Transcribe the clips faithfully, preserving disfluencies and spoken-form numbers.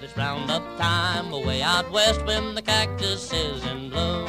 It's roundup time away out west when the cactus is in bloom.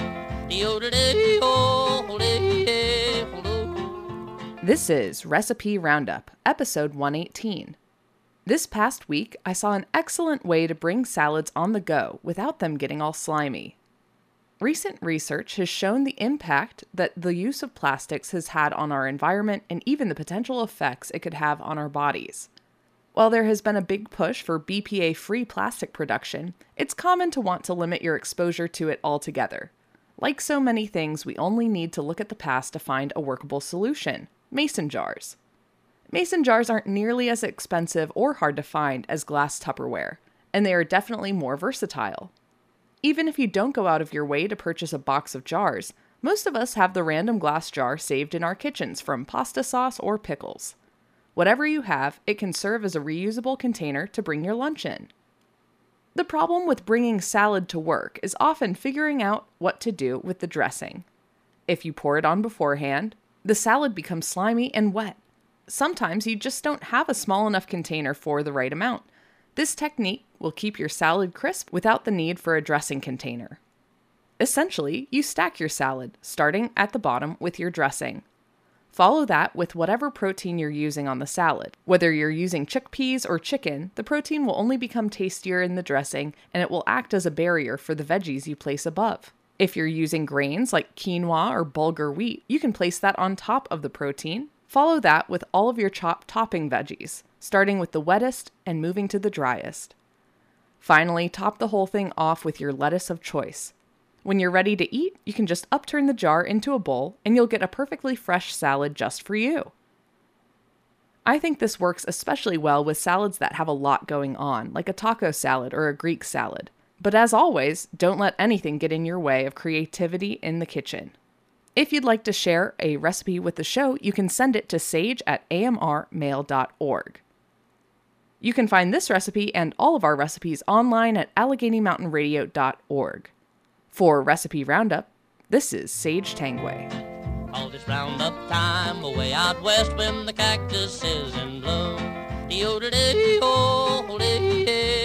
This is Recipe Roundup, episode one eighteen. This past week, I saw an excellent way to bring salads on the go without them getting all slimy. Recent research has shown the impact that the use of plastics has had on our environment and even the potential effects it could have on our bodies. While there has been a big push for B P A-free plastic production, it's common to want to limit your exposure to it altogether. Like so many things, we only need to look at the past to find a workable solution: mason jars. Mason jars aren't nearly as expensive or hard to find as glass Tupperware, and they are definitely more versatile. Even if you don't go out of your way to purchase a box of jars, most of us have the random glass jar saved in our kitchens from pasta sauce or pickles. Whatever you have, it can serve as a reusable container to bring your lunch in. The problem with bringing salad to work is often figuring out what to do with the dressing. If you pour it on beforehand, the salad becomes slimy and wet. Sometimes you just don't have a small enough container for the right amount. This technique will keep your salad crisp without the need for a dressing container. Essentially, you stack your salad, starting at the bottom with your dressing. Follow that with whatever protein you're using on the salad. Whether you're using chickpeas or chicken, the protein will only become tastier in the dressing, and it will act as a barrier for the veggies you place above. If you're using grains like quinoa or bulgur wheat, you can place that on top of the protein. Follow that with all of your chopped topping veggies, starting with the wettest and moving to the driest. Finally, top the whole thing off with your lettuce of choice. When you're ready to eat, you can just upturn the jar into a bowl and you'll get a perfectly fresh salad just for you. I think this works especially well with salads that have a lot going on, like a taco salad or a Greek salad. But as always, don't let anything get in your way of creativity in the kitchen. If you'd like to share a recipe with the show, you can send it to sage at a m r mail dot org. You can find this recipe and all of our recipes online at allegheny mountain radio dot org. For Recipe Roundup, this is Sage Tangway. All this roundup time away out west when the cactus is in bloom.